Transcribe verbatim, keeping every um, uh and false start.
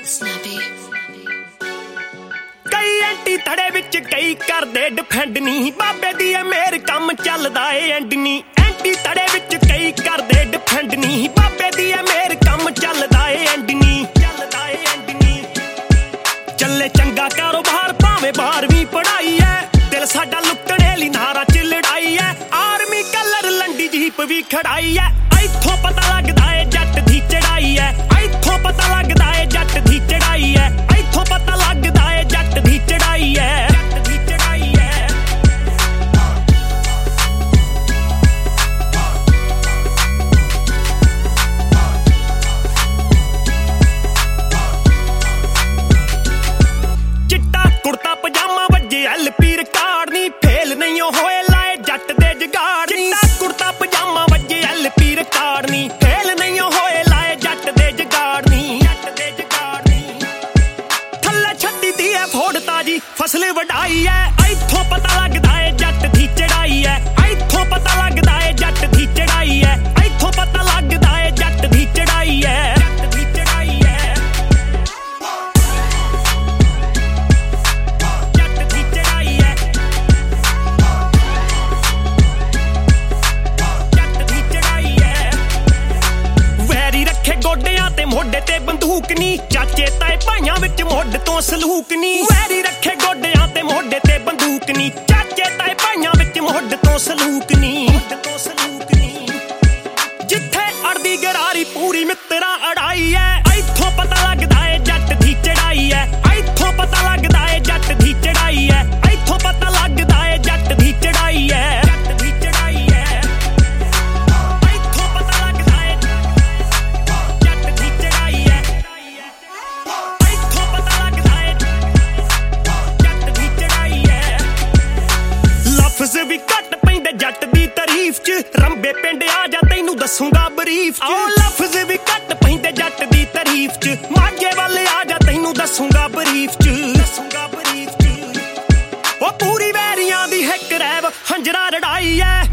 ਕਈ ਐਂਟੀ ਥੜੇ ਵਿੱਚ ਕਈ ਕਰਦੇ ਡਿਫੈਂਡ ਨੀ ਬਾਬੇ ਦੀ ਐ ਮੇਰ ਕੰਮ ਚੱਲਦਾ ਏ ਐਂਡ ਨੀ ਐਂਟੀ ਥੜੇ ਵਿੱਚ ਕਈ ਕਰਦੇ ਡਿਫੈਂਡ ਨੀ ਬਾਬੇ ਦੀ ਐ ਮੇਰ ਕੰਮ ਚੱਲਦਾ ਏ ਐਂਡ ਨੀ ਚੱਲਦਾ ਏ ਐਂਡ ਨੀ ਚੱਲੇ ਚੰਗਾ ਕਾਰੋਬਾਰ ਭਾਵੇਂ ਬਾਰਵੀਂ ਪੜ੍ਹਾਈ ਐ ਦਿਲ ਸਾਡਾ ਲੁੱਟਣੇ ਲਈ ਨਾਰਾ ਚ ਲੜਾਈ ਐ ਆਰਮੀ ਕਲਰ ਲੰਡੀ ਜੀਪ ਵੀ ਖੜਾਈ ਐ ਇੱਥੋਂ ਪਤਾ ਲੱਗਦਾ ਏ ਜੱਟ ਦੀ ਚੜਾਈ ਐ ਇੱਥੋਂ ਪਤਾ ਲੱਗਦਾ ਏ ਜੱਟ ਦੀ ਚੜਾਈ ਐ ਇੱਥੋਂ ਪਤਾ ਲੱਗਦਾ ਏ ਜੱਟ ਦੀ ਚੜਾਈ ਐ ਜੱਟ ਦੀ ਚੜਾਈ ਐ ਚਿੱਟਾ ਕੁੜਤਾ ਪਜਾਮਾ ਵੱਜੇ ਐਲਪੀ ਰਿਕਾਰਡ ਨੀ ਫੇਲ ਨਹੀਂ ਹੋਏ ਲਾਏ ਜੱਟ ਦੇ ਜਗਾੜ ਚਿੱਟਾ ਕੁੜਤਾ ਪਜਾਮਾ ਵੱਜੇ ਐਲਪੀ ਰਿਕਾਰਡ ਨੀ ਫੇਲ ਨਹੀਂ ਹੋਏ ਲਾਏ ਜੱਟ ਦੇ ਜਗਾੜ ਨੀ ਜੱਟ ਦੇ ਜਗਾੜ ਨੀ ਥੱਲੇ ਛੱਡੀ ਦੀ ਐ ਫੋੜ ਤਾਜੀ ਫਸਲ ਵਢਾਈ ਐ ਇੱਥੋਂ ਪਤਾ ਲੱਗਦਾ ਏ ਜੱਟ ਦੀ ਚੜਾਈ ਐ ਇੱਥੋਂ ਪਤਾ ਲੱਗਦਾ ਏ ਜੱਟ ਦੀ ਚੜਾਈ ਐ ਇੱਥੋਂ ਪਤਾ ਲੱਗਦਾ ਏ ਜੱਟ ਦੀ ਚੜਾਈ ਐ ਜੱਟ ਦੀ ਚੜਾਈ ਐ ਜੱਟ ਦੀ ਚੜਾਈ ਐ ਜੱਟ ਦੀ ਚੜਾਈ ਐ ਵੈਰੀ ਰੱਖੇ ਗੋਡਿਆਂ ਤੇ ਮੋਢੇ ਤੇ ਬੰਦੂਕ ਨੀ ਚਾਚੇ ਤਾਏ ਭਾਈਆਂ ਵਿੱਚ ਮੁੱਢ ਤੋਂ ਸਲੂਕ ਨੀ ਵੈਰੀ ਰੱਖੇ ਗੋਡਿਆਂ ਤੇ ਮੋਢੇ ਤੇ ਬੰਦੂਕ ਨੀ ਚਾਚੇ ਤਾਏ ਭਾਈਆਂ ਵਿੱਚ ਮੁੱਢ ਤੋਂ ਸਲੂਕ ਨੀ ਤੋਂ ਸਲੂਕ ਨੀ ਜਿੱਥੇ ਅੜਦੀ ਗਰਾਰੀ ਪੂਰੀ ਮਿੱਤਰਾਂ ਅੜਾਈ ਐ ਇੱਥੋਂ ਪਤਾ ਲੱਗਦਾ ਏ ਜੱਟ ਦੀ ਚੜਾਈ ਐ ਇੱਥੋਂ ਪਤਾ ਲੱਗਦਾ ਏ ਜੱਟ ਦੀ ਚੜਾਈ ਐ ਇੱਥੋਂ ਪਤਾ ਲੱਗਦਾ ਏ ਜੱਟ ਦੀ ਚੜਾਈ ਐ ਜੱਟ ਦੀ ਚੜਾਈ ਐ ਇੱਥੋਂ ਪਤਾ ਲੱਗਦਾ ਏ ਜੱਟ ਦੀ ਚੜਾਈ ਐ ਇੱਥੋਂ ਪਤਾ ਲੱਗਦਾ ਏ ਜੱਟ ਦੀ ਚੜਾਈ ਐ ਲਫ਼ਜ਼ ਵੀ ਘੱਟ ਪੈਂਦੇ ਜੱਟ ਦੀ ਤਾਰੀਫ ਚ ਰੰਬੇ ਪਿੰਡ ਆ ਜਾ ਤੈਨੂੰ ਦੱਸੂਗਾ ਬਰੀਫ ਚ ਓ ਲਫ਼ਜ਼ ਵੀ ਘੱਟ ਪੈਂਦੇ ਜੱਟ ਦੀ ਤਾਰੀਫ ਚ ਮਾਝੇ ਵੱਲ ਆ ਜਾ ਤੈਨੂੰ ਦੱਸੂਗਾ ਬਰੀਫ ਚ ਦੱਸੂਗਾ ਬਰੀਫ ਚ ਓ ਪੂਰੀ ਵੈਰੀਆਂ ਦੀ ਹਿੱਕ ਰੈਵ ਹੰਜਰਾ ਰੜਾਈ ਐ